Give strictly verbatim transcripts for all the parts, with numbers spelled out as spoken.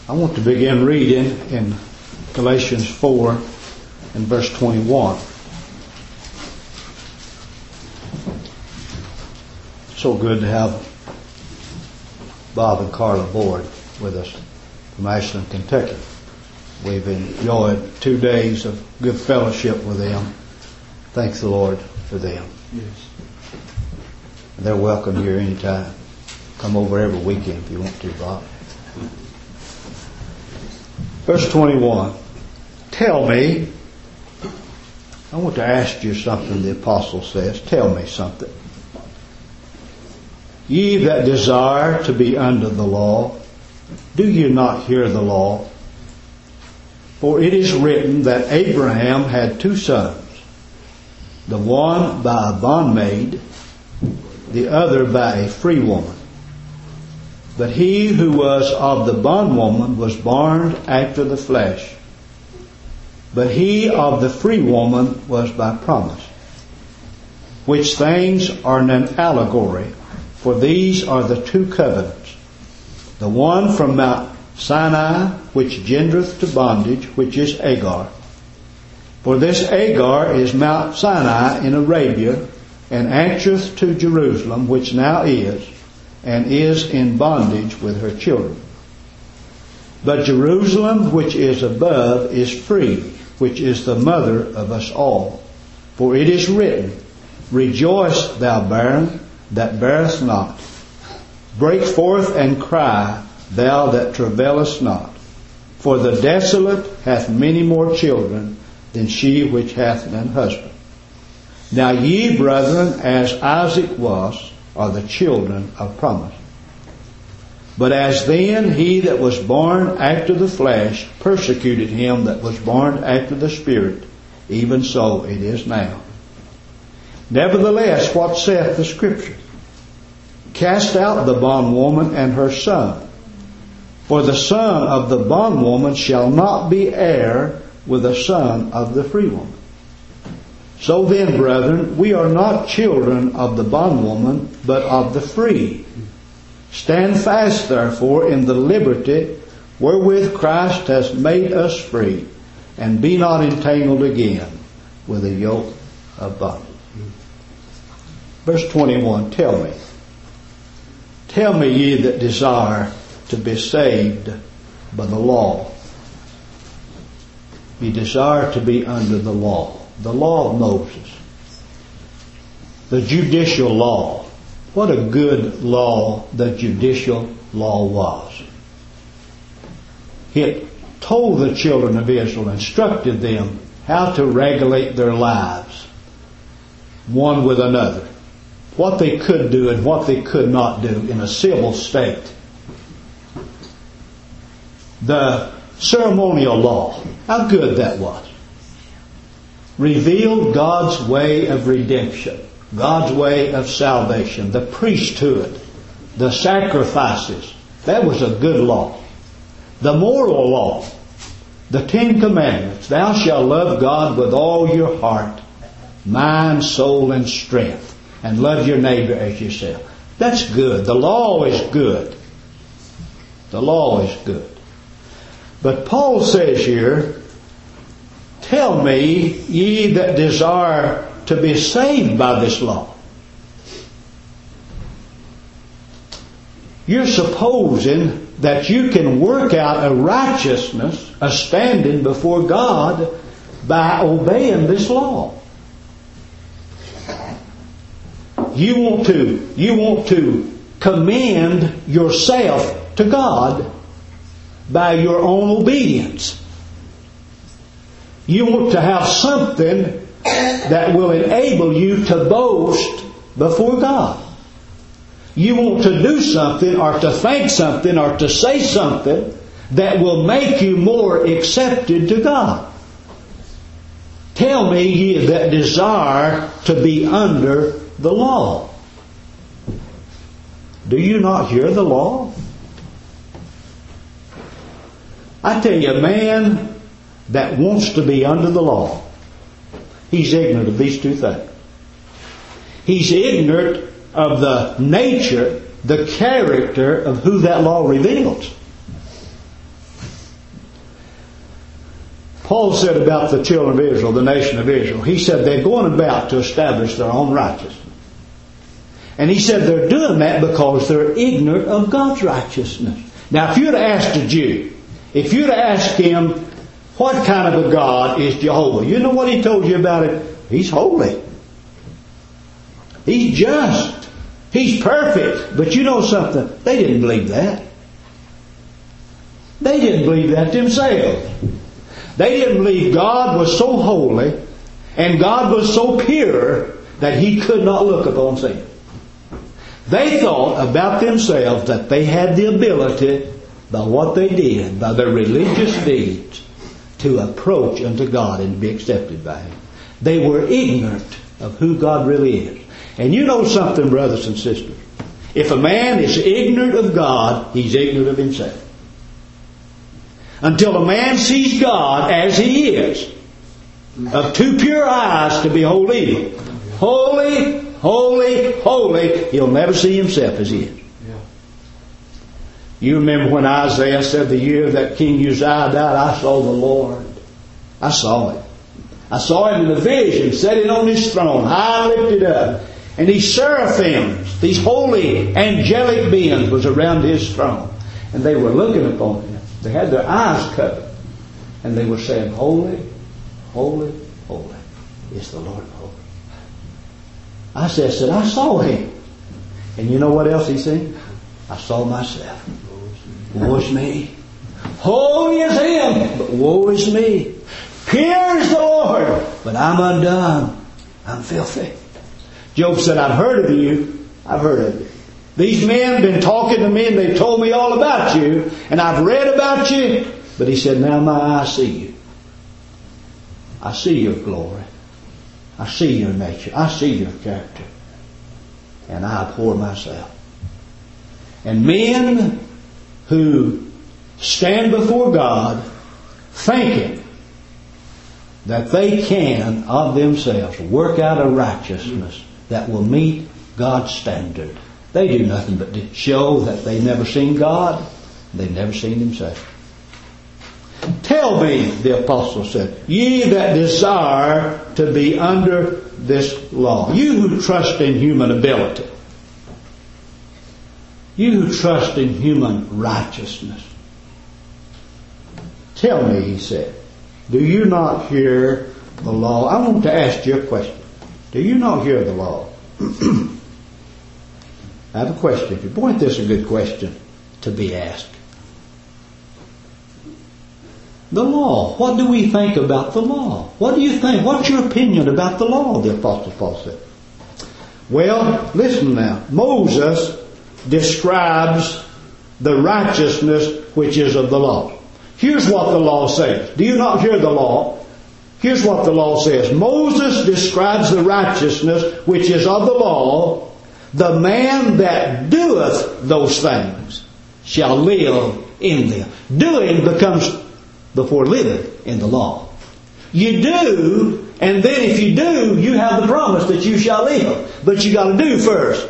I want to begin reading in Galatians four and verse twenty-one. So good to have Bob and Carla Board with us from Ashland, Kentucky. We've enjoyed two days of good fellowship with them. Thank the Lord for them. Yes. They're welcome here anytime. Come over every weekend if you want to, Bob. Verse twenty-one. Tell me, I want to ask you something, the apostle says. Tell me something. Ye that desire to be under the law, do you not hear the law? For it is written that Abraham had two sons, the one by a bondmaid, the other by a free woman. But he who was of the bondwoman was born after the flesh, but he of the free woman was by promise. Which things are an allegory, for these are the two covenants. The one from Mount Sinai, which gendereth to bondage, which is Agar. For this Agar is Mount Sinai in Arabia, and answereth to Jerusalem, which now is, and is in bondage with her children. But Jerusalem, which is above, is free, which is the mother of us all. For it is written, Rejoice, thou barren, that bearest not. Break forth and cry, thou that travailest not. For the desolate hath many more children than she which hath an husband. Now ye, brethren, as Isaac was, are the children of promise. But as then he that was born after the flesh persecuted him that was born after the Spirit, even so it is now. Nevertheless, what saith the Scripture? Cast out the bondwoman and her son, for the son of the bondwoman shall not be heir with the son of the free woman. So then, brethren, we are not children of the bondwoman, but of the free. Stand fast, therefore, in the liberty wherewith Christ has made us free, and be not entangled again with a yoke of bondage. Verse twenty-one, tell me. Tell me, ye that desire to be saved by the law. Ye desire to be under the law. The law of Moses. The judicial law. What a good law the judicial law was. It told the children of Israel, instructed them how to regulate their lives, one with another. What they could do and what they could not do in a civil state. The ceremonial law, how good that was. Revealed God's way of redemption, God's way of salvation, the priesthood, the sacrifices. That was a good law. The moral law, the Ten Commandments. Thou shalt love God with all your heart, mind, soul, and strength, and love your neighbor as yourself. That's good. The law is good. The law is good. But Paul says here, tell me, ye that desire to be saved by this law. You're supposing that you can work out a righteousness, a standing before God by obeying this law. You want to, you want to commend yourself to God by your own obedience. You want to have something that will enable you to boast before God. You want to do something or to think something or to say something that will make you more accepted to God. Tell me, ye that desire to be under the law. Do you not hear the law? I tell you, a man that wants to be under the law, he's ignorant of these two things. He's ignorant of the nature, the character of who that law reveals. Paul said about the children of Israel, the nation of Israel, he said they're going about to establish their own righteousness. And he said they're doing that because they're ignorant of God's righteousness. Now, if you'd have asked a Jew, if you'd have asked him, what kind of a God is Jehovah? You know what he told you about it? He's holy. He's just. He's perfect. But you know something? They didn't believe that. They didn't believe that themselves. They didn't believe God was so holy and God was so pure that He could not look upon sin. They thought about themselves that they had the ability, by what they did, by their religious deeds, to approach unto God and be accepted by Him. They were ignorant of who God really is. And you know something, brothers and sisters. If a man is ignorant of God, he's ignorant of himself. Until a man sees God as He is, of two pure eyes to behold evil, holy, holy, holy, he'll never see himself as he is. You remember when Isaiah said the year that King Uzziah died, I saw the Lord. I saw Him. I saw Him in a vision, sitting on His throne, high lifted up. And these seraphims, these holy angelic beings, was around His throne. And they were looking upon Him. They had their eyes covered. And they were saying, holy, holy, holy is the Lord of hosts. I said, said, I saw Him. And you know what else He said? I saw myself. Woe is me. Holy is Him, but woe is me. Pure is the Lord, but I'm undone. I'm filthy. Job said, I've heard of you. I've heard of you. These men have been talking to me and they've told me all about you. And I've read about you. But he said, now my eyes see you. I see your glory. I see your nature. I see your character. And I abhor myself. And men who stand before God thinking that they can of themselves work out a righteousness that will meet God's standard. They do nothing but to show that they've never seen God. They've never seen themselves. Tell me, the apostle said, ye that desire to be under this law. You who trust in human ability. You who trust in human righteousness. Tell me, he said, do you not hear the law? I want to ask you a question. Do you not hear the law? I have a question for you. Boy, this is a good question to be asked. The law. What do we think about the law? What do you think? What's your opinion about the law, the Apostle Paul said? Well, listen now. Moses describes the righteousness which is of the law. Here's what the law says. Do you not hear the law? Here's what the law says. Moses describes the righteousness which is of the law. The man that doeth those things shall live in them. Doing becomes before living in the law. You do, and then if you do, you have the promise that you shall live. But you got to do first.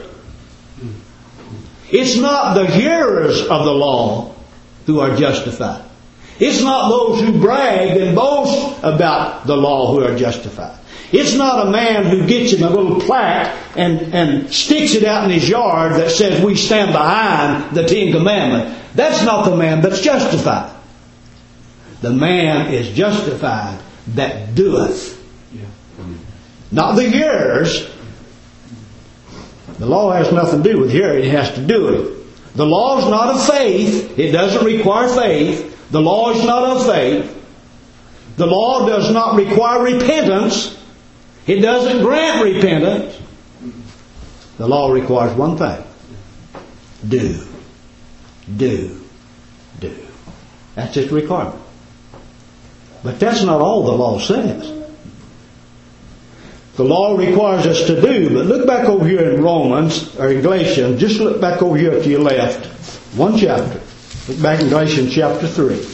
It's not the hearers of the law who are justified. It's not those who brag and boast about the law who are justified. It's not a man who gets him a little plaque and, and sticks it out in his yard that says we stand behind the Ten Commandments. That's not the man that's justified. The man is justified that doeth. Not the hearers. The law has nothing to do with hearing. It has to do it. The law is not of faith. It doesn't require faith. The law is not of faith. The law does not require repentance. It doesn't grant repentance. The law requires one thing. Do. Do. Do. That's its requirement. But that's not all the law says. The law requires us to do. But look back over here in Romans, or in Galatians. Just look back over here to your left. One chapter. Look back in Galatians chapter three.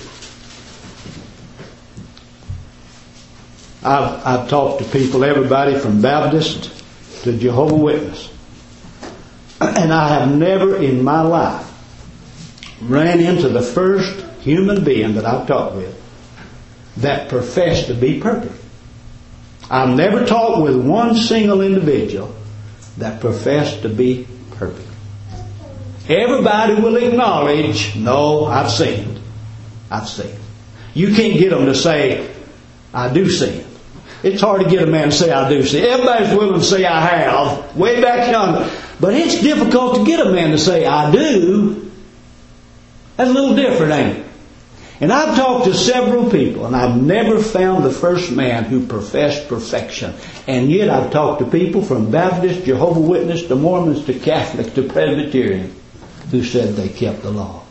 I've, I've talked to people, everybody from Baptist to Jehovah's Witness. And I have never in my life ran into the first human being that I've talked with that profess to be perfect. I've never talked with one single individual that professed to be perfect. Everybody will acknowledge, no, I've sinned. I've sinned. You can't get them to say, I do sin. It's hard to get a man to say, I do sin. Everybody's willing to say, I have, way back yonder. But it's difficult to get a man to say, I do. That's a little different, ain't it? And I've talked to several people, and I've never found the first man who professed perfection. And yet I've talked to people from Baptist, Jehovah's Witness, to Mormons, to Catholic, to Presbyterian, who said they kept the law.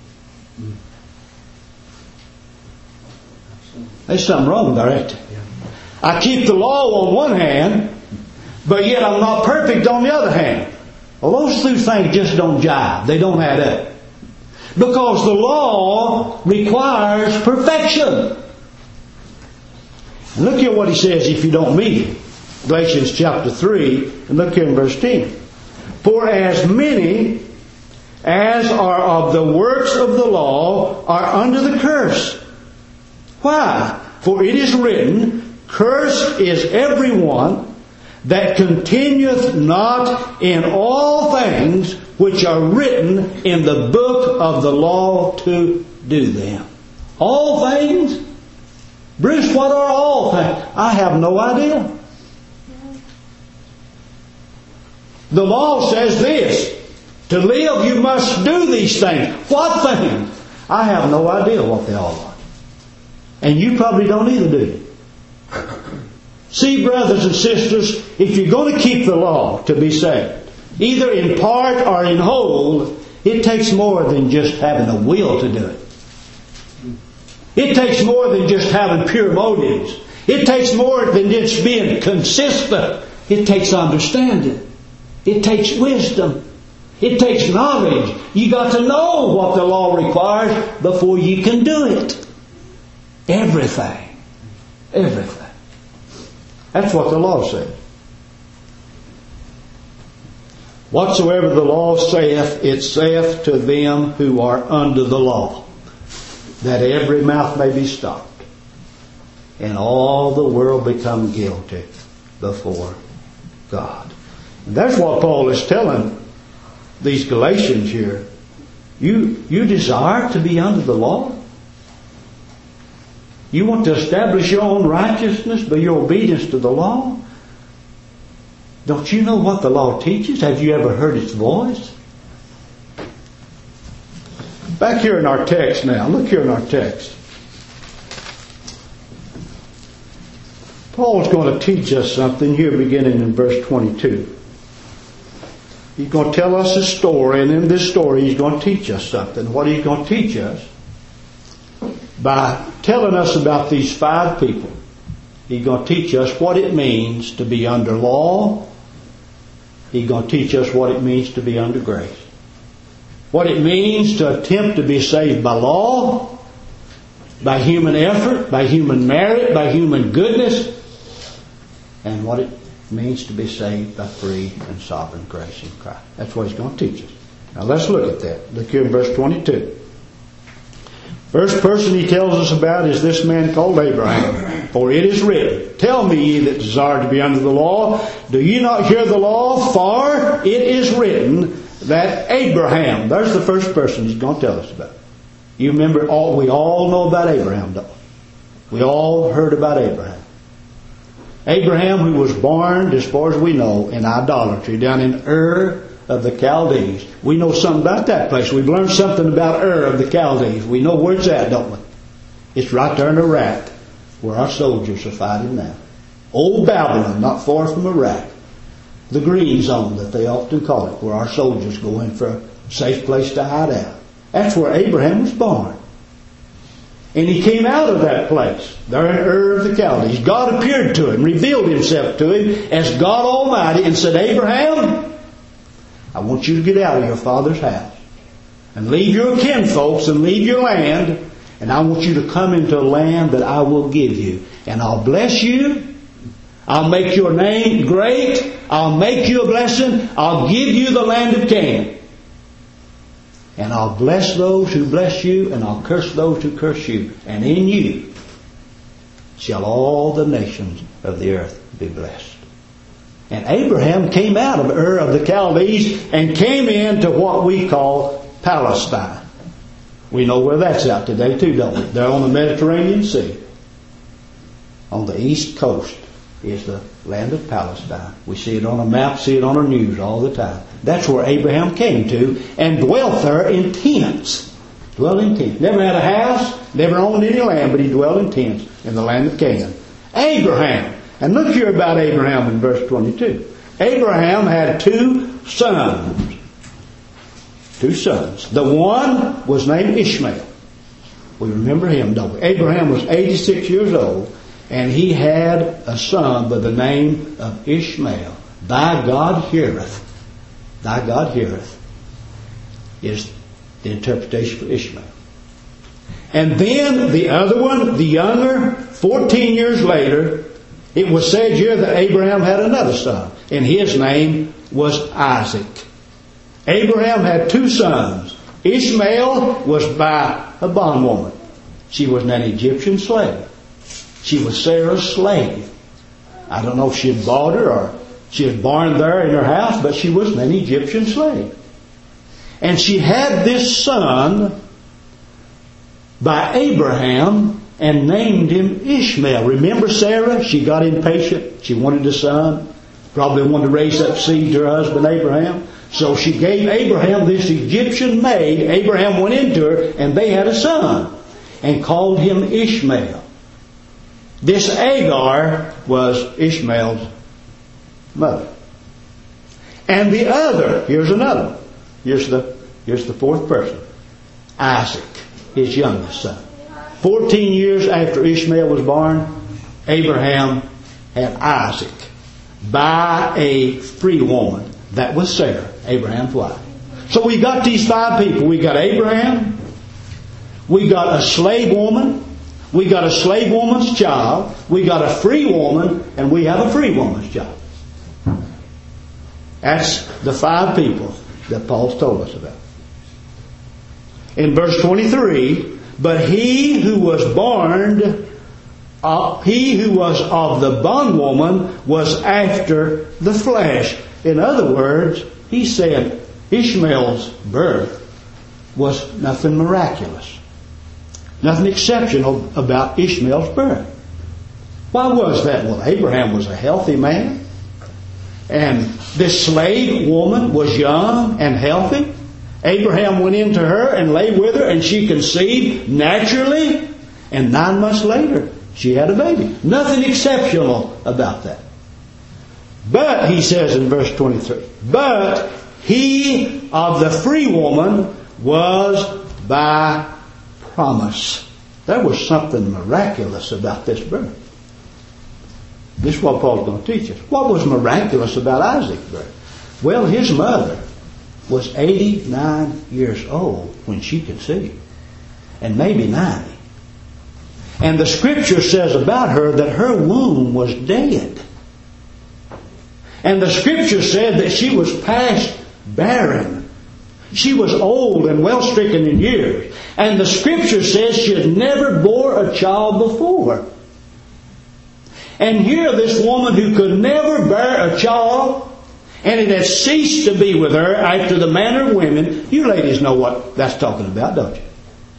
There's something wrong there, ain't there? I keep the law on one hand, but yet I'm not perfect on the other hand. Well, those two things just don't jive. They don't add up. Because the law requires perfection. And look here what he says if you don't meet it. Galatians chapter three, and look here in verse ten. For as many as are of the works of the law are under the curse. Why? For it is written, cursed is everyone that continueth not in all things which are written in the book of the law to do them. All things? Bruce, what are all things? I have no idea. The law says this. To live you must do these things. What things? I have no idea what they all are. And you probably don't either, do you? See, brothers and sisters, if you're going to keep the law to be saved, either in part or in whole, it takes more than just having a will to do it. It takes more than just having pure motives. It takes more than just being consistent. It takes understanding. It takes wisdom. It takes knowledge. You got to know what the law requires before you can do it. Everything. Everything. That's what the law says. Whatsoever the law saith, it saith to them who are under the law, that every mouth may be stopped, and all the world become guilty before God. And that's what Paul is telling these Galatians here. You, you desire to be under the law? You want to establish your own righteousness by your obedience to the law? Don't you know what the law teaches? Have you ever heard its voice? Back here in our text now. Look here in our text. Paul's going to teach us something here beginning in verse twenty-two. He's going to tell us a story, and in this story he's going to teach us something. What he's going to teach us? By telling us about these five people, he's going to teach us what it means to be under law. He's going to teach us what it means to be under grace. What it means to attempt to be saved by law, by human effort, by human merit, by human goodness, and what it means to be saved by free and sovereign grace in Christ. That's what he's going to teach us. Now let's look at that. Look here in verse twenty-two. First person he tells us about is this man called Abraham. For it is written, tell me ye that desire to be under the law, do ye not hear the law? For it is written that Abraham, there's the first person he's going to tell us about. You remember, all we all know about Abraham, don't we? We all heard about Abraham. Abraham, who was born, as far as we know, in idolatry, down in Ur of the Chaldees. We know something about that place. We've learned something about Ur of the Chaldees. We know where it's at, don't we? It's right there in Iraq, where our soldiers are fighting now. Old Babylon, not far from Iraq. The green zone that they often call it, where our soldiers go in for a safe place to hide out. That's where Abraham was born. And he came out of that place, there in Ur of the Chaldees. God appeared to him, revealed himself to him as God Almighty, and said, Abraham, I want you to get out of your father's house and leave your kinfolks and leave your land, and I want you to come into a land that I will give you. And I'll bless you. I'll make your name great. I'll make you a blessing. I'll give you the land of Canaan. And I'll bless those who bless you, and I'll curse those who curse you. And in you shall all the nations of the earth be blessed. And Abraham came out of Ur of the Chaldees and came into what we call Palestine. We know where that's out today too, don't we? They're on the Mediterranean Sea. On the east coast is the land of Palestine. We see it on a map, see it on our news all the time. That's where Abraham came to and dwelt there in tents. Dwelt in tents. Never had a house, never owned any land, but he dwelt in tents in the land of Canaan. Abraham. And look here about Abraham in verse twenty-two. Abraham had two sons. Two sons. The one was named Ishmael. We remember him, don't we? Abraham was eighty-six years old, and he had a son by the name of Ishmael. Thy God heareth. Thy God heareth is the interpretation for Ishmael. And then the other one, the younger, fourteen years later, it was said here that Abraham had another son, and his name was Isaac. Abraham had two sons. Ishmael was by a bondwoman. She was an Egyptian slave. She was Sarah's slave. I don't know if she had bought her or she was born there in her house, but she was an Egyptian slave. And she had this son by Abraham and named him Ishmael. Remember Sarah? She got impatient. She wanted a son. Probably wanted to raise up seed to her husband Abraham. So she gave Abraham this Egyptian maid. Abraham went into her and they had a son and called him Ishmael. This Agar was Ishmael's mother. And the other, here's another one. Here's the, here's the fourth person. Isaac, his youngest son. Fourteen years after Ishmael was born, Abraham had Isaac by a free woman. That was Sarah, Abraham's wife. So we got these five people. We got Abraham. We got a slave woman. We got a slave woman's child. We got a free woman. And we have a free woman's child. That's the five people that Paul's told us about. In verse twenty-three, but he who was born, uh, he who was of the bondwoman was after the flesh. In other words, he said Ishmael's birth was nothing miraculous. Nothing exceptional about Ishmael's birth. Why was that? Well, Abraham was a healthy man. And this slave woman was young and healthy. Abraham went into her and lay with her, and she conceived naturally. And nine months later, she had a baby. Nothing exceptional about that. But, he says in verse twenty-three, but he of the free woman was by promise. There was something miraculous about this birth. This is what Paul's going to teach us. What was miraculous about Isaac's birth? Well, his mother was eighty-nine years old when she conceived. And maybe ninety. And the Scripture says about her that her womb was dead. And the Scripture said that she was past barren. She was old and well stricken in years. And the Scripture says she had never bore a child before. And here this woman who could never bear a child, and it had ceased to be with her after the manner of women. You ladies know what that's talking about, don't you?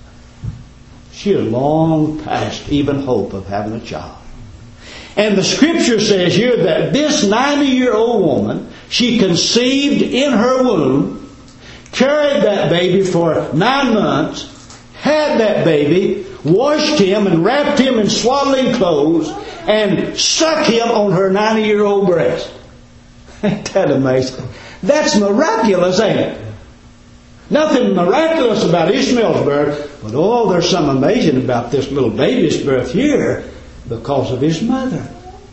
She had long past even hope of having a child. And the Scripture says here that this ninety-year-old woman, she conceived in her womb, carried that baby for nine months, had that baby, washed him and wrapped him in swaddling clothes, and sucked him on her ninety-year-old breast. Ain't that amazing? That's miraculous, ain't it? Nothing miraculous about Ishmael's birth, but oh, there's something amazing about this little baby's birth here because of his mother.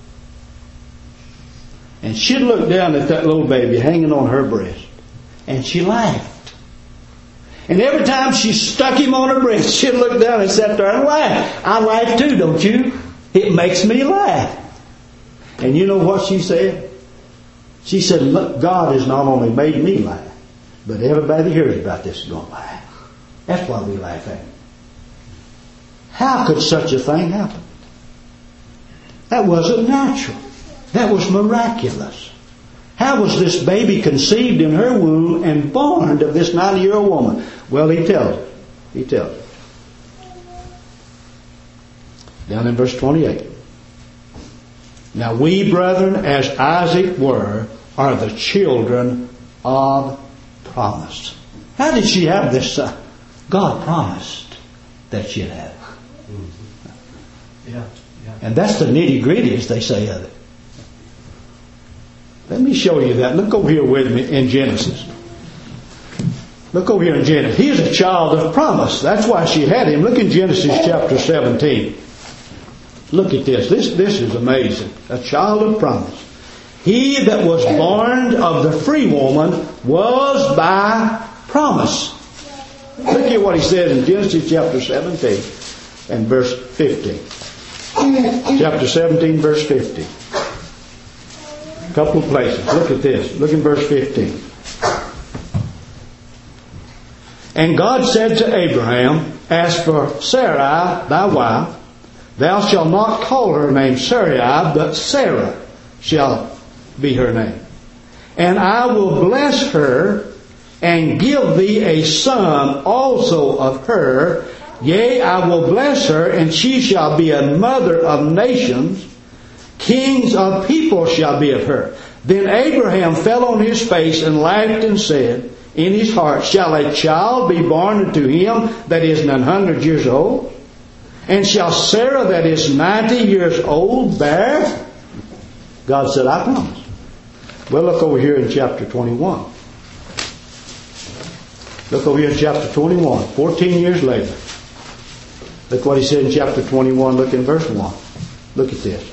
And she'd look down at that little baby hanging on her breast, and she laughed. And every time she stuck him on her breast, she'd look down and sat there and laugh. I laugh too, don't you? It makes me laugh. And you know what she said? She said, look, God has not only made me laugh, but everybody that hears about this is going to laugh. That's why we laugh at it. How could such a thing happen? That wasn't natural. That was miraculous. How was this baby conceived in her womb and born of this ninety-year-old woman? Well, he tells it. He tells it. Down in verse twenty-eight. Now we, brethren, as Isaac were, are the children of promise. How did she have this son? God promised that she'd have it. Yeah, yeah. And that's the nitty-gritty, as they say, of it. Let me show you that. Look over here with me in Genesis. Look over here in Genesis. He's a child of promise. That's why she had him. Look in Genesis chapter seventeen. Look at this. This, this is amazing. A child of promise. He that was born of the free woman was by promise. Look at what he said in Genesis chapter seventeen and verse fifteen. Chapter seventeen, verse fifteen. A couple of places. Look at this. Look in verse fifteen. And God said to Abraham, as for Sarai, thy wife, thou shalt not call her name Sarai, but Sarah shall be her name. And I will bless her and give thee a son also of her. Yea, I will bless her, and she shall be a mother of nations. Kings of people shall be of her. Then Abraham fell on his face and laughed and said in his heart, shall a child be born unto him that is an hundred years old? And shall Sarah that is ninety years old bear? God said, I promise. Well, look over here in chapter twenty-one. Look over here in chapter twenty-one, fourteen years later. Look what he said in chapter twenty-one. Look in verse one. Look at this.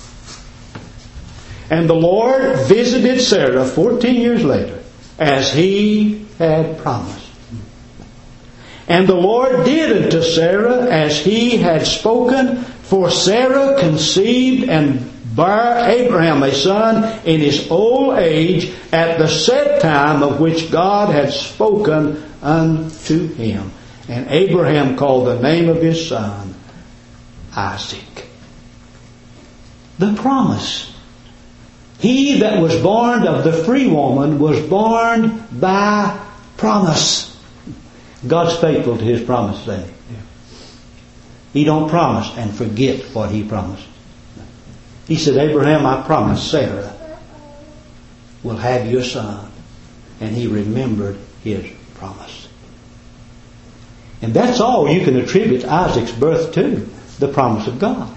And the Lord visited Sarah fourteen years later, as he had promised. And the Lord did unto Sarah as he had spoken, for Sarah conceived and bare Abraham a son in his old age at the set time of which God had spoken unto him. And Abraham called the name of his son Isaac. The promise. He that was born of the free woman was born by promise. God's faithful to His promise, ain't He? Yeah. He don't promise and forget what He promised. He said, Abraham, I promised Sarah will have your son. And he remembered his promise. And that's all you can attribute Isaac's birth to, the promise of God.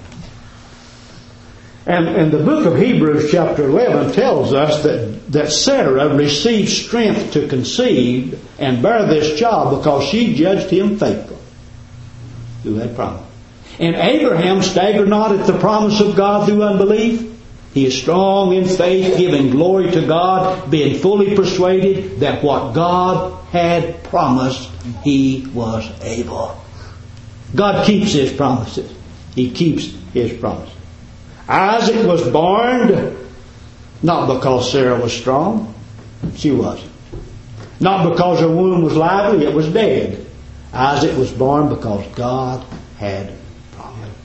And, and the book of Hebrews chapter eleven tells us that, that Sarah received strength to conceive and bear this child because she judged him faithful who had promised. And Abraham staggered not at the promise of God through unbelief. He is strong in faith, giving glory to God, being fully persuaded that what God had promised, He was able. God keeps His promises. He keeps His promises. Isaac was born not because Sarah was strong. She wasn't. Not because her womb was lively. It was dead. Isaac was born because God had promised.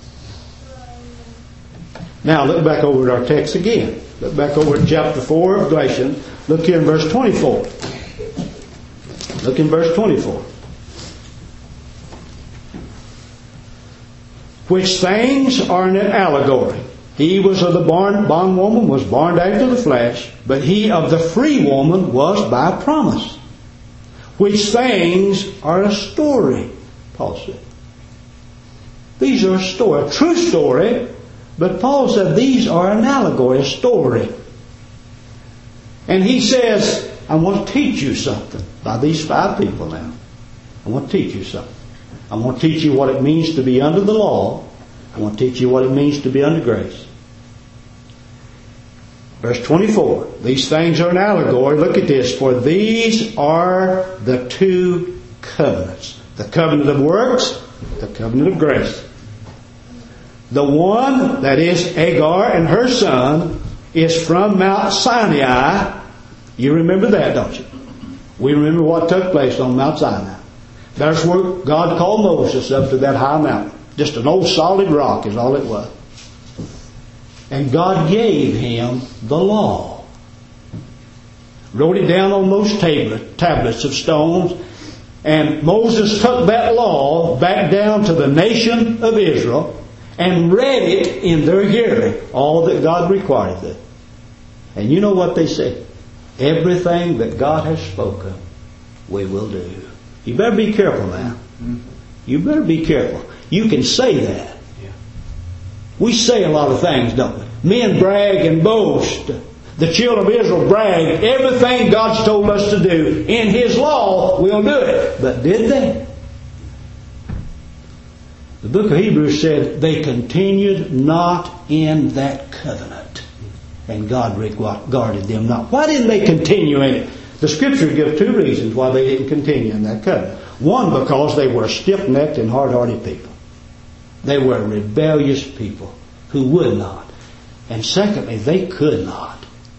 Now look back over at our text again. Look back over at chapter four of Galatians. Look here in verse twenty-four. Look in verse twenty-four. Which things are an allegory. He was of the born, bondwoman, was born after the flesh, but he of the free woman was by promise. Which things are a story, Paul said. These are a story, a true story, but Paul said these are an allegory, a story. And he says, I want to teach you something by these five people now. I want to teach you something. I want to teach you what it means to be under the law. I want to teach you what it means to be under grace. Verse twenty-four. These things are an allegory. Look at this. For these are the two covenants. The covenant of works, the covenant of grace. The one, that is Hagar and her son, is from Mount Sinai. You remember that, don't you? We remember what took place on Mount Sinai. That's where God called Moses up to that high mountain. Just an old solid rock is all it was. And God gave him the law. Wrote it down on those tablet, tablets of stones. And Moses took that law back down to the nation of Israel and read it in their hearing, all that God required of them. And you know what they said? Everything that God has spoken, we will do. You better be careful now. You better be careful. You can say that. We say a lot of things, don't we? Men brag and boast. The children of Israel bragged. Everything God's told us to do in His law, we'll do it. But did they? The book of Hebrews said they continued not in that covenant. And God regarded them not. Why didn't they continue in it? The Scripture gives two reasons why they didn't continue in that covenant. One, because they were stiff-necked and hard-hearted people. They were rebellious people who would not. And secondly, they could not.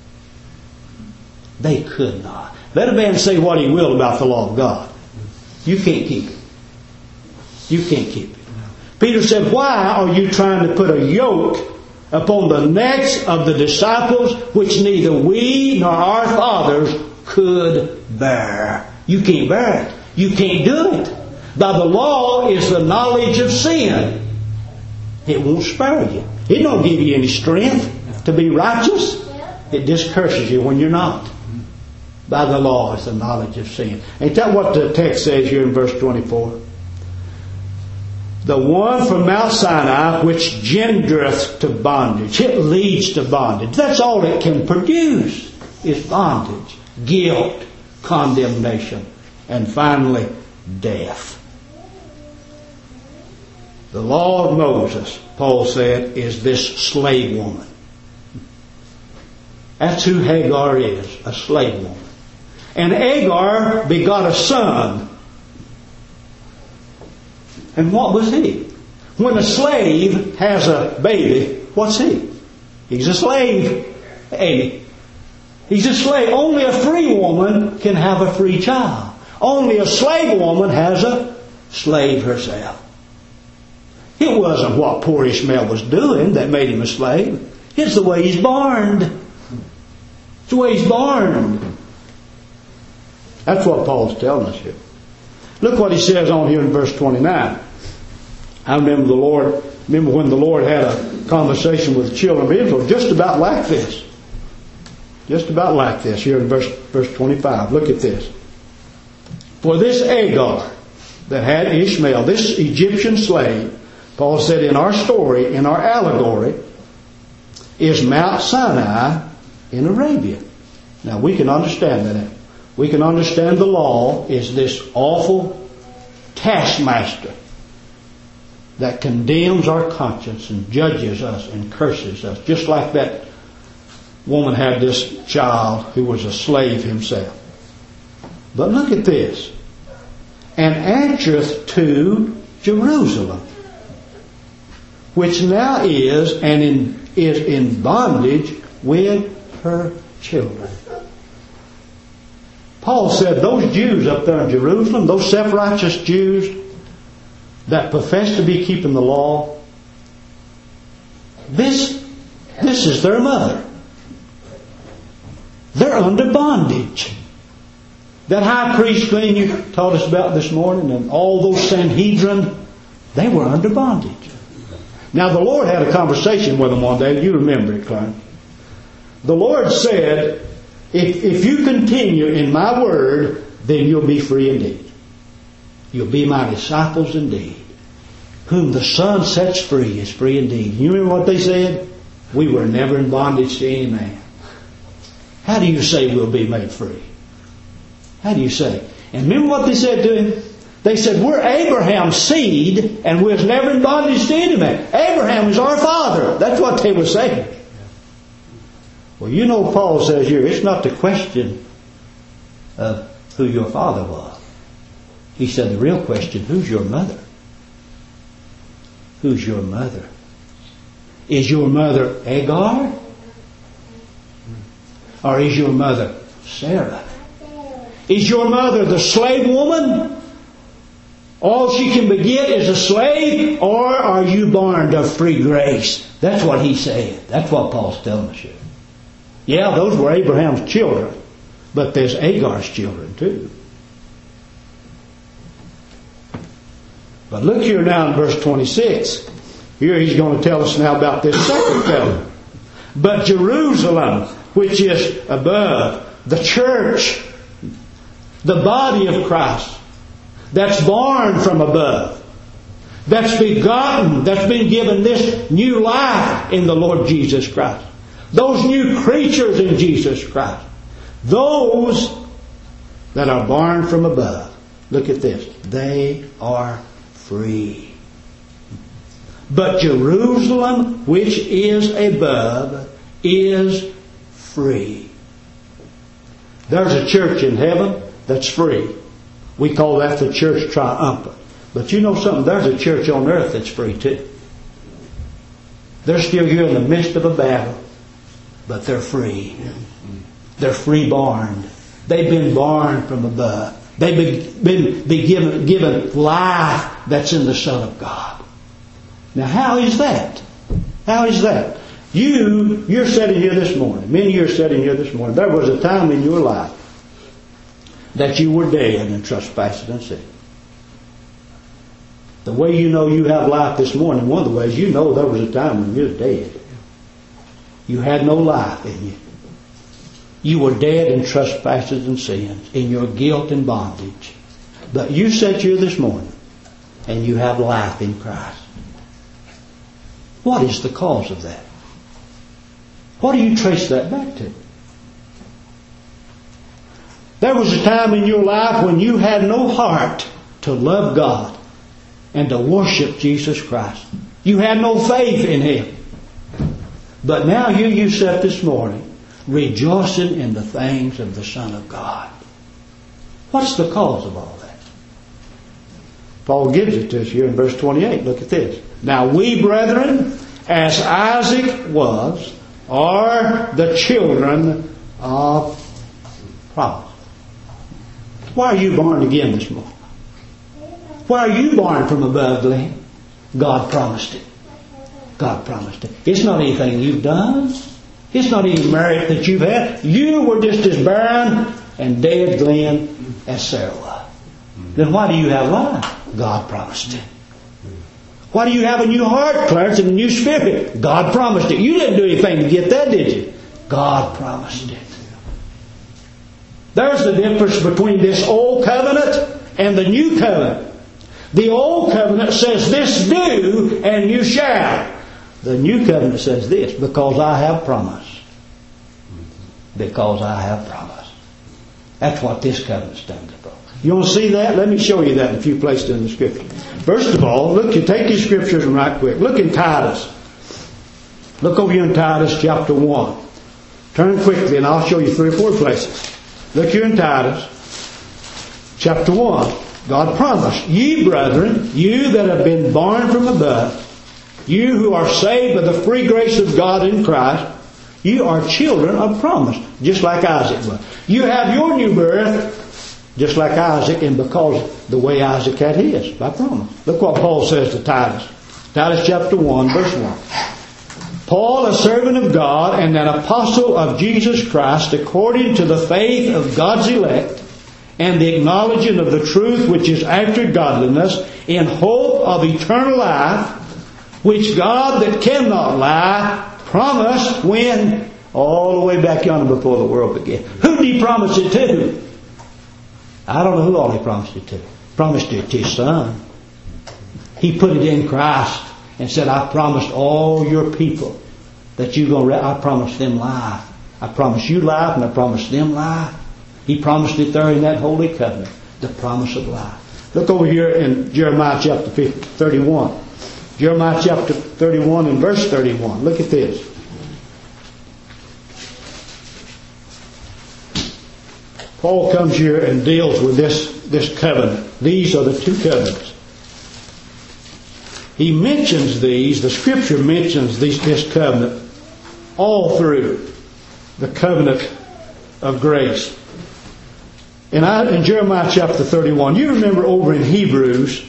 They could not. Let a man say what he will about the law of God. You can't keep it. You can't keep it. Peter said, why are you trying to put a yoke upon the necks of the disciples which neither we nor our fathers could bear? You can't bear it. You can't do it. By the law is the knowledge of sin. It won't spare you. It don't give you any strength to be righteous. It just curses you when you're not. By the law is the knowledge of sin. Ain't that what the text says here in verse twenty-four? The one from Mount Sinai which gendereth to bondage. It leads to bondage. That's all it can produce is bondage, guilt, condemnation, and finally death. The law of Moses, Paul said, is this slave woman. That's who Hagar is, a slave woman. And Hagar begot a son. And what was he? When a slave has a baby, what's he? He's a slave. Hey, he's a slave. Only a free woman can have a free child. Only a slave woman has a slave herself. It wasn't what poor Ishmael was doing that made him a slave. It's the way he's born. It's the way he's born. That's what Paul's telling us here. Look what he says on here in verse twenty-nine. I remember the Lord, remember when the Lord had a conversation with the children of Israel just about like this. Just about like this here in verse, verse twenty-five. Look at this. For this Hagar that had Ishmael, this Egyptian slave, Paul said in our story, in our allegory, is Mount Sinai in Arabia. Now we can understand that. We can understand the law is this awful taskmaster that condemns our conscience and judges us and curses us. Just like that woman had this child who was a slave himself. But look at this. And answereth to Jerusalem, which now is and in, is in bondage with her children. Paul said those Jews up there in Jerusalem, those self-righteous Jews that profess to be keeping the law, this, this is their mother. They're under bondage. That high priest thing you taught us about this morning and all those Sanhedrin, they were under bondage. Now the Lord had a conversation with them one day. You remember it, Clarence. The Lord said, if, if you continue in my word, then you'll be free indeed. You'll be my disciples indeed. Whom the Son sets free is free indeed. You remember what they said? We were never in bondage to any man. How do you say we'll be made free? How do you say? And remember what they said to him? They said, we're Abraham's seed and we're never in bondage to any man. Abraham is our father. That's what they were saying. Well, you know Paul says here, it's not the question of who your father was. He said the real question, who's your mother? Who's your mother? Is your mother Hagar? Or is your mother Sarah? Is your mother the slave woman? All she can beget is a slave, or are you born of free grace? That's what he's saying. That's what Paul's telling us here. Yeah, those were Abraham's children, but there's Agar's children too. But look here now in verse twenty-six. Here he's going to tell us now about this second covenant. But Jerusalem, which is above, the church, the body of Christ, that's born from above, that's begotten, that's been given this new life in the Lord Jesus Christ. Those new creatures in Jesus Christ. Those that are born from above. Look at this. They are free. But Jerusalem, which is above, is free. There's a church in heaven that's free. We call that the church triumphant. But you know something? There's a church on earth that's free too. They're still here in the midst of a battle, but they're free. They're free-born. They've been born from above. They've been, been, been given, given life that's in the Son of God. Now, how is that? How is that? You, you're sitting here this morning. Many of you are sitting here this morning. There was a time in your life that you were dead in trespasses and sin. The way you know you have life this morning, one of the ways you know there was a time when you were dead. You had no life in you. You were dead in trespasses and sins, in your guilt and bondage. But you sat here this morning and you have life in Christ. What is the cause of that? What do you trace that back to? There was a time in your life when you had no heart to love God and to worship Jesus Christ. You had no faith in Him. But now here you sit this morning rejoicing in the things of the Son of God. What's the cause of all that? Paul gives it to us here in verse twenty-eight. Look at this. Now we, brethren, as Isaac was, are the children of promise. Why are you born again this morning? Why are you born from above, Glenn? God promised it. God promised it. It's not anything you've done. It's not any merit that you've had. You were just as barren and dead, Glenn, as Sarah was. Then why do you have life? God promised it. Why do you have a new heart, Clarence, and a new spirit? God promised it. You didn't do anything to get that, did you? God promised it. There's the difference between this old covenant and the new covenant. The old covenant says, this do, and you shall. The new covenant says this, because I have promised. Because I have promised. That's what this covenant stands for. You want to see that? Let me show you that in a few places in the Scripture. First of all, look, you take these Scriptures and right quick. Look in Titus. Look over here in Titus chapter one. Turn quickly and I'll show you three or four places. Look here in Titus chapter one. God promised, ye brethren, you that have been born from above, you who are saved by the free grace of God in Christ, you are children of promise, just like Isaac was. You have your new birth, just like Isaac, and because the way Isaac had his, by promise. Look what Paul says to Titus. Titus chapter one, verse one. Paul, a servant of God and an apostle of Jesus Christ, according to the faith of God's elect, and the acknowledging of the truth which is after godliness, in hope of eternal life, which God that cannot lie promised when? All the way back yonder before the world began. Who did He promise it to? I don't know who all He promised it to. He promised it to His Son. He put it in Christ and said, I promised all your people that you're going to, I promised them life. I promised you life and I promised them life. He promised it there in that holy covenant, the promise of life. Look over here in Jeremiah chapter thirty-one. Jeremiah chapter thirty-one and verse thirty-one. Look at this. Paul comes here and deals with this, this covenant. These are the two covenants. He mentions these, the Scripture mentions these, this covenant all through the covenant of grace. And I, in Jeremiah chapter thirty-one, you remember over in Hebrews,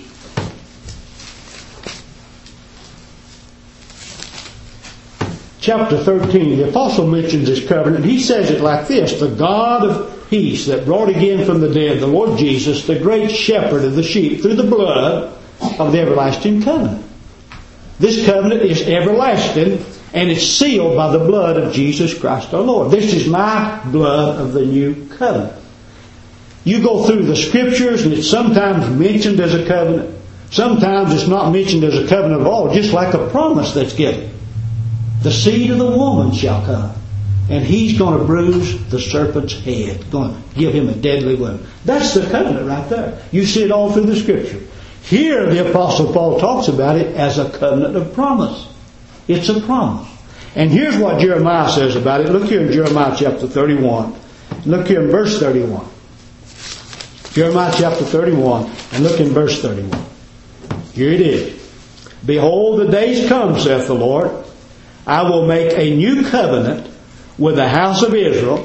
chapter thirteen, the apostle mentions this covenant. He says it like this: the God of peace that brought again from the dead the Lord Jesus, the great shepherd of the sheep, through the blood of the everlasting covenant. This covenant is everlasting, and it's sealed by the blood of Jesus Christ our Lord. This is my blood of the new covenant. You go through the scriptures and it's sometimes mentioned as a covenant. Sometimes it's not mentioned as a covenant at all, just like a promise that's given. The seed of the woman shall come, and he's going to bruise the serpent's head, going to give him a deadly wound. That's the covenant right there. You see it all through the scripture. Here the Apostle Paul talks about it as a covenant of promise. It's a promise. And here's what Jeremiah says about it. Look here in Jeremiah chapter thirty-one. Look here in verse thirty-one. Jeremiah chapter thirty-one, and look in verse thirty-one. Here it is. Behold, the days come, saith the Lord, I will make a new covenant with the house of Israel,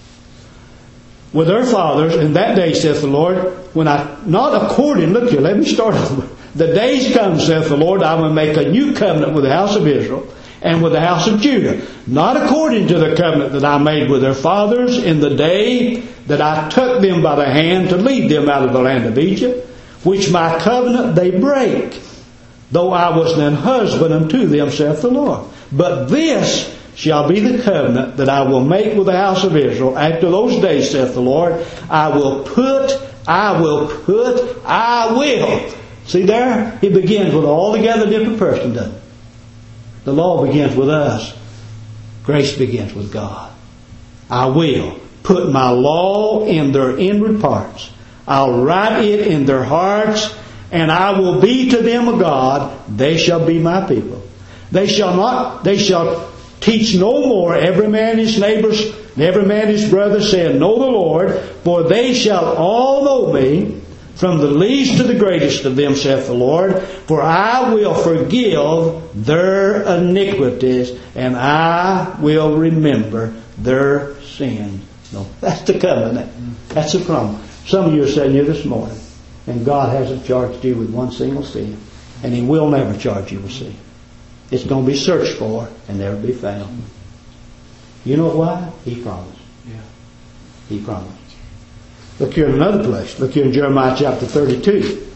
with their fathers, in that day, saith the Lord, when I, not according, look here, let me start over. The days come, saith the Lord, I will make a new covenant with the house of Israel and with the house of Judah, not according to the covenant that I made with their fathers in the day that I took them by the hand to lead them out of the land of Egypt, which my covenant they break, though I was an husband unto them, saith the Lord. But this shall be the covenant that I will make with the house of Israel after those days, saith the Lord. I will put, I will put, I will. See there? It begins with an altogether different person, doesn't it? The law begins with us. Grace begins with God. I will put my law in their inward parts. I'll write it in their hearts, and I will be to them a God. They shall be my people. They shall not, they shall teach no more every man his neighbor's, and every man his brother, saying, Know the Lord, for they shall all know me, from the least to the greatest of them, saith the Lord, for I will forgive their iniquities, and I will remember their sins. No, that's the covenant. That's the promise. Some of you are sitting here this morning, and God hasn't charged you with one single sin, and He will never charge you with sin. It's going to be searched for and never be found. You know why? He promised. Yeah. He promised. Look here in another place. Look here in Jeremiah chapter thirty-two.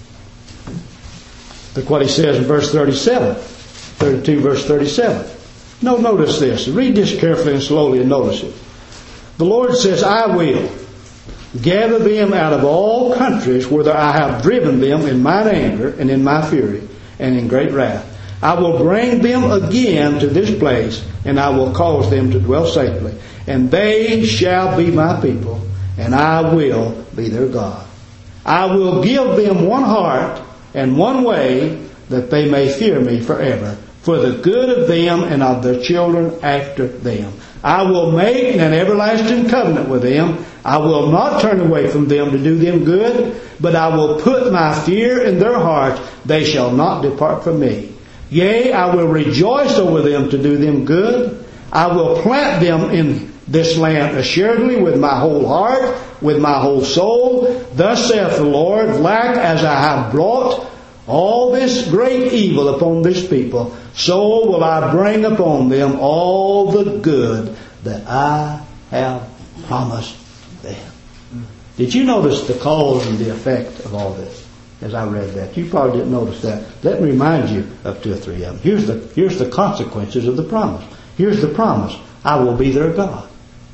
Look what he says in verse thirty-seven. thirty-two verse thirty-seven. No, notice this. Read this carefully and slowly and notice it. The Lord says, I will gather them out of all countries whither I have driven them in mine anger and in my fury and in great wrath. I will bring them again to this place, and I will cause them to dwell safely. And they shall be my people, and I will be their God. I will give them one heart and one way, that they may fear me forever, for the good of them and of their children after them. I will make an everlasting covenant with them. I will not turn away from them to do them good, but I will put my fear in their hearts. They shall not depart from me. Yea, I will rejoice over them to do them good. I will plant them in this land assuredly with my whole heart, with my whole soul. Thus saith the Lord, like as I have brought all this great evil upon this people, so will I bring upon them all the good that I have promised them. Did you notice the cause and the effect of all this? As I read that, you probably didn't notice that. Let me remind you of two or three of them. Here's the here's the consequences of the promise. Here's the promise: I will be their God.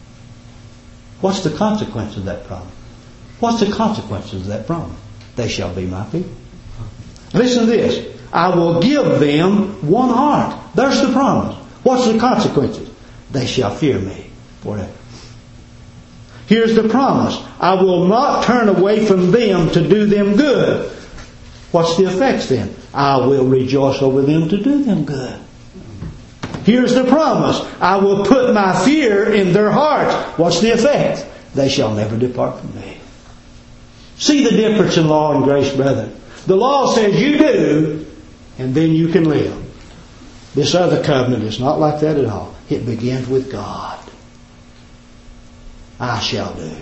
What's the consequence of that promise? What's the consequences of that promise? They shall be my people. Listen to this: I will give them one heart. There's the promise. What's the consequences? They shall fear me forever. Here's the promise: I will not turn away from them to do them good. What's the effects then? I will rejoice over them to do them good. Here's the promise: I will put my fear in their hearts. What's the effect? They shall never depart from me. See the difference in law and grace, brethren. The law says you do, and then you can live. This other covenant is not like that at all. It begins with God. I shall do.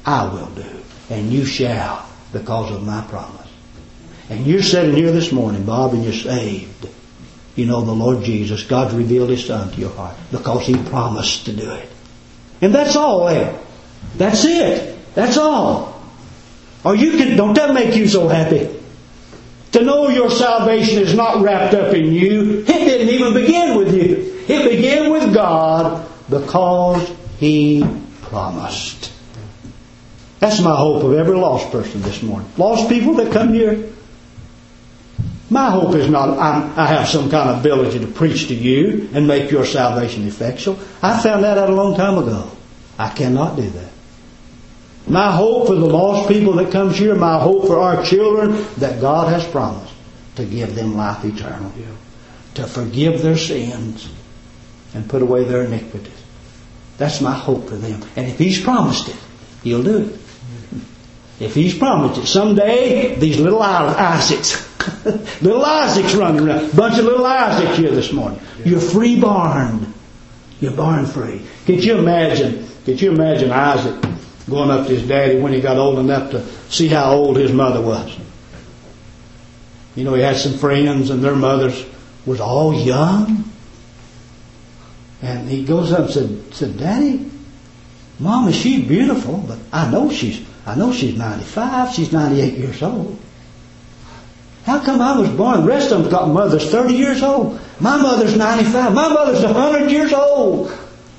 I will do. And you shall, because of my promise. And you're sitting here this morning, Bob, and you're saved. You know the Lord Jesus. God's revealed His Son to your heart because He promised to do it. And that's all there. That's it. That's all. Or you can, don't that make you so happy? To know your salvation is not wrapped up in you. It didn't even begin with you. It began with God because He promised. That's my hope of every lost person this morning. Lost people that come here. My hope is not I'm, I have some kind of ability to preach to you and make your salvation effectual. I found that out a long time ago. I cannot do that. My hope for the lost people that comes here, my hope for our children, that God has promised to give them life eternal, yeah. to forgive their sins and put away their iniquities. That's my hope for them. And if He's promised it, He'll do it. If He's promised it, someday these little Isaacs, little Isaacs running around, bunch of little Isaacs here this morning. You're free born. You're born free. Could you imagine? Could you imagine Isaac going up to his daddy when he got old enough to see how old his mother was? You know, he had some friends and their mothers was all young. And he goes up and said, said, Daddy, Mama, she's beautiful, but I know she's I know she's ninety-five, she's ninety-eight years old. How come I was born? The rest of them's got mothers thirty years old. My mother's ninety-five. My mother's one hundred years old.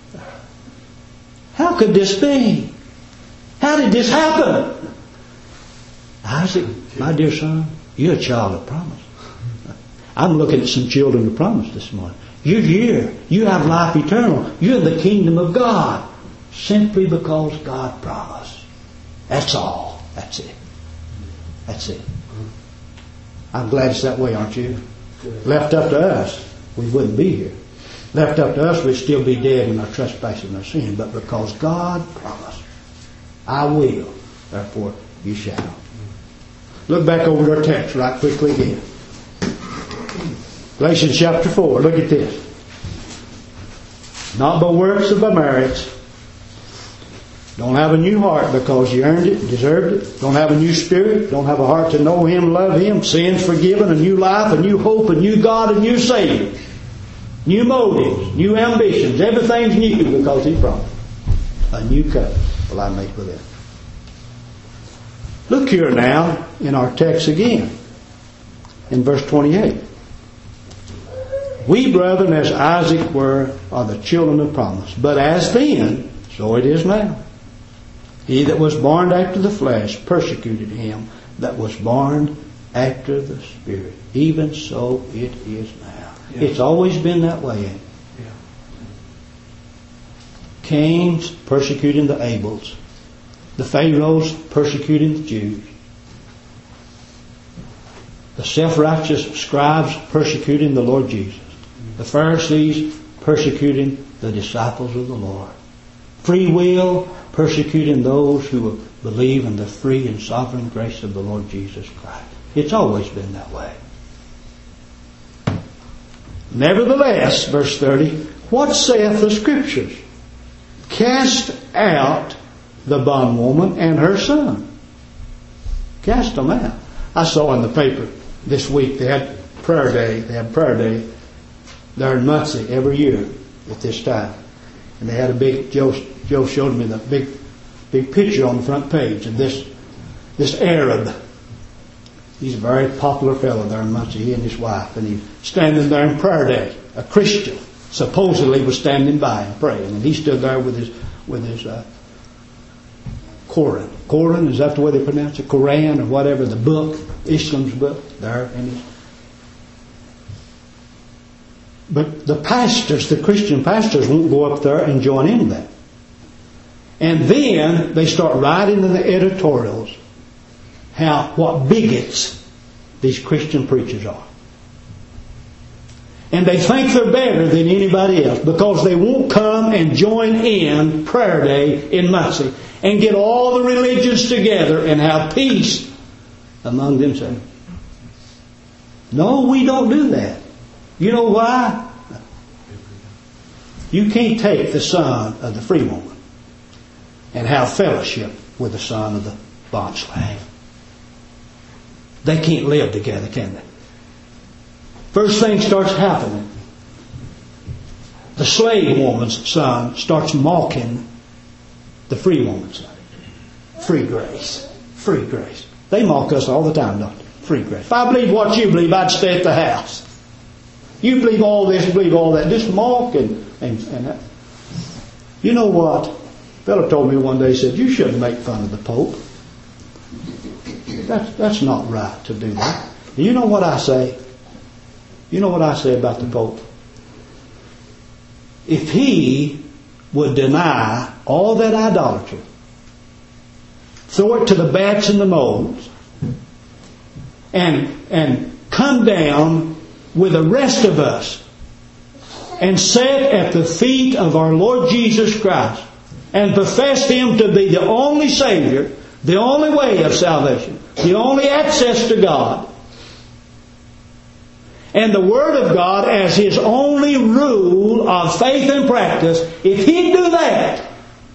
How could this be? How did this happen? Isaac, my dear son, you're a child of promise. I'm looking at some children of promise this morning. You're here. You have life eternal. You're in the kingdom of God. Simply because God promised. That's all. That's it. That's it. I'm glad it's that way, aren't you? Left up to us, we wouldn't be here. Left up to us, we'd still be dead in our trespasses and our sin. But because God promised, I will, therefore you shall. Look back over our text right quickly again. Galatians chapter four, look at this. Not by works or by merits. Don't have a new heart because you earned it, deserved it. Don't have a new spirit. Don't have a heart to know Him, love Him. Sins forgiven, a new life, a new hope, a new God, a new Savior. New motives, new ambitions. Everything's new because He promised. A new covenant will I make with Him. Look here now in our text again. In verse twenty-eight. We, brethren, as Isaac were, are the children of promise. But as then, so it is now. He that was born after the flesh persecuted him that was born after the Spirit. Even so it is now. Yeah. It's always been that way. Ain't it? Yeah. Cain's persecuting the Abels. The Pharaohs persecuting the Jews. The self-righteous scribes persecuting the Lord Jesus. The Pharisees persecuting the disciples of the Lord. Free will persecuting those who believe in the free and sovereign grace of the Lord Jesus Christ. It's always been that way. Nevertheless, verse thirty, what saith the Scriptures? Cast out the bondwoman and her son. Cast them out. I saw in the paper this week they had prayer day. They had prayer day there in Muncie every year at this time. And they had a big, Joe, Joe showed me the big, big picture on the front page of this, this Arab. He's a very popular fellow there in Muncie, he and his wife. And he's standing there in prayer day. A Christian supposedly was standing by and praying. And he stood there with his, with his, uh, Koran. Koran, is that the way they pronounce it? Koran or whatever, the book, Islam's book, there. And he's, but the pastors, the Christian pastors, won't go up there and join in that. And then they start writing in the editorials how what bigots these Christian preachers are. And they think they're better than anybody else because they won't come and join in prayer day in Muncie and get all the religions together and have peace among themselves. No, we don't do that. You know why? You can't take the son of the free woman and have fellowship with the son of the bondslave. They can't live together, can they? First thing starts happening. The slave woman's son starts mocking the free woman's son. Free grace. Free grace. They mock us all the time, don't they? Free grace. If I believe what you believe, I'd stay at the house. You believe all this, believe all that. Just mock and, and, and that. You know what? A fellow told me one day, he said, you shouldn't make fun of the Pope. That's, that's not right to do that. Do you know what I say? You know what I say about the Pope? If he would deny all that idolatry, throw it to the bats and the moles, and, and come down with the rest of us and sit at the feet of our Lord Jesus Christ and profess Him to be the only Savior, the only way of salvation, the only access to God, and the Word of God as His only rule of faith and practice, if He'd do that,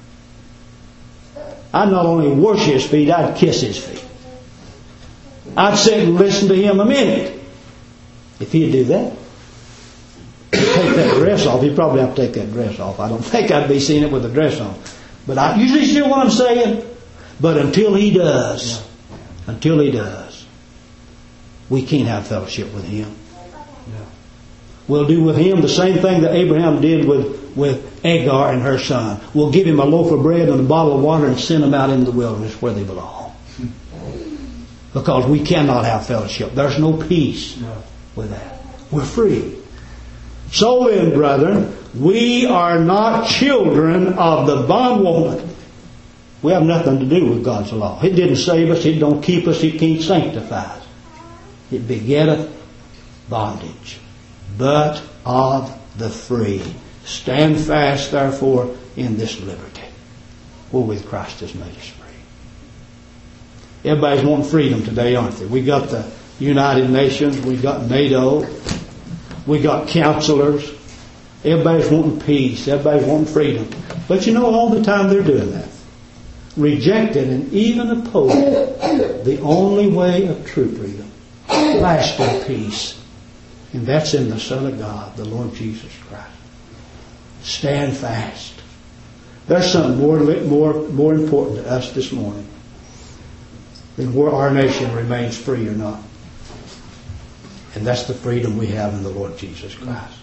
I'd not only wash His feet, I'd kiss His feet. I'd sit and listen to Him a minute. If He'd do that, take that dress off. He'd probably have to take that dress off. I don't think I'd be seeing it with the dress on. But I usually see what I'm saying. But until He does, until He does, we can't have fellowship with Him. We'll do with him the same thing that Abraham did with, with Hagar and her son. We'll give him a loaf of bread and a bottle of water and send them out into the wilderness where they belong. Because we cannot have fellowship. There's no peace with that. We're free. So then, brethren, we are not children of the bondwoman. We have nothing to do with God's law. It didn't save us. It don't keep us. It can't sanctify us. It begetteth bondage. But of the free. Stand fast, therefore, in this liberty, wherewith Christ has made us free. Everybody's wanting freedom today, aren't they? We got the United Nations, we got NATO, we got counselors. Everybody's wanting peace. Everybody's wanting freedom. But you know, all the time they're doing that, rejecting and even opposing the only way of true freedom, lasting peace. And that's in the Son of God, the Lord Jesus Christ. Stand fast. There's something more, more, more important to us this morning than where our nation remains free or not. And that's the freedom we have in the Lord Jesus Christ.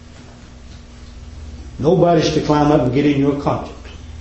Nobody's to climb up and get in your conscience.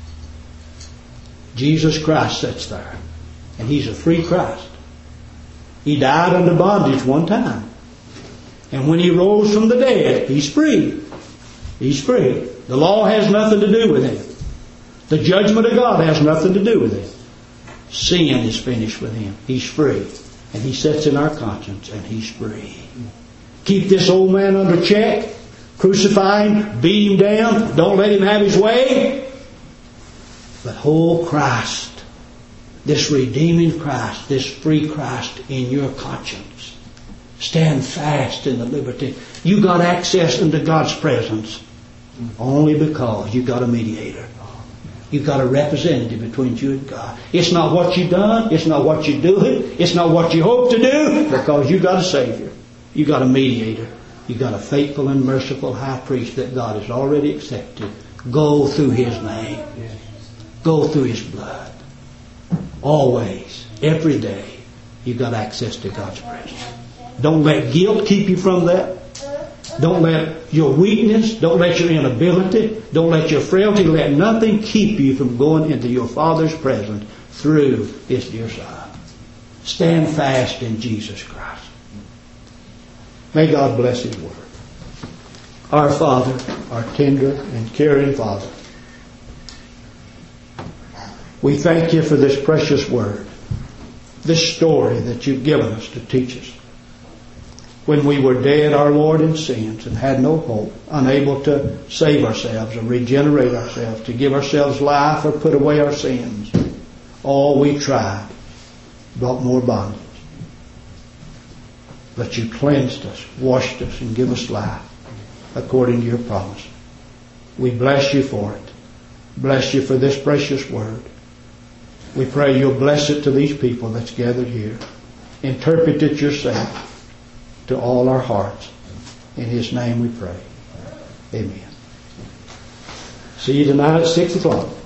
Jesus Christ sits there. And He's a free Christ. He died under bondage one time. And when He rose from the dead, He's free. He's free. The law has nothing to do with Him. The judgment of God has nothing to do with Him. Sin is finished with Him. He's free. And He sits in our conscience and He's free. Keep this old man under check. Crucify him. Beat him down. Don't let him have his way. But hold Christ. This redeeming Christ. This free Christ in your conscience. Stand fast in the liberty. You got access into God's presence only because you got a mediator. You got a representative between you and God. It's not what you've done. It's not what you're doing. It's not what you hope to do, because you got a Savior. You got a mediator. You got a faithful and merciful high priest that God has already accepted. Go through His name. Go through His blood. Always, every day, you got access to God's presence. Don't let guilt keep you from that. Don't let your weakness, don't let your inability, don't let your frailty, let nothing keep you from going into your Father's presence through His dear Son. Stand fast in Jesus Christ. May God bless His Word. Our Father, our tender and caring Father, we thank You for this precious Word, this story that You've given us to teach us. When we were dead, our Lord, in sins and had no hope, unable to save ourselves or regenerate ourselves, to give ourselves life or put away our sins, all we tried brought more bondage. But You cleansed us, washed us, and give us life according to Your promise. We bless You for it. Bless You for this precious Word. We pray you'll bless it to these people that's gathered here. Interpret it yourself to all our hearts. In His name we pray. Amen. See you tonight at six o'clock.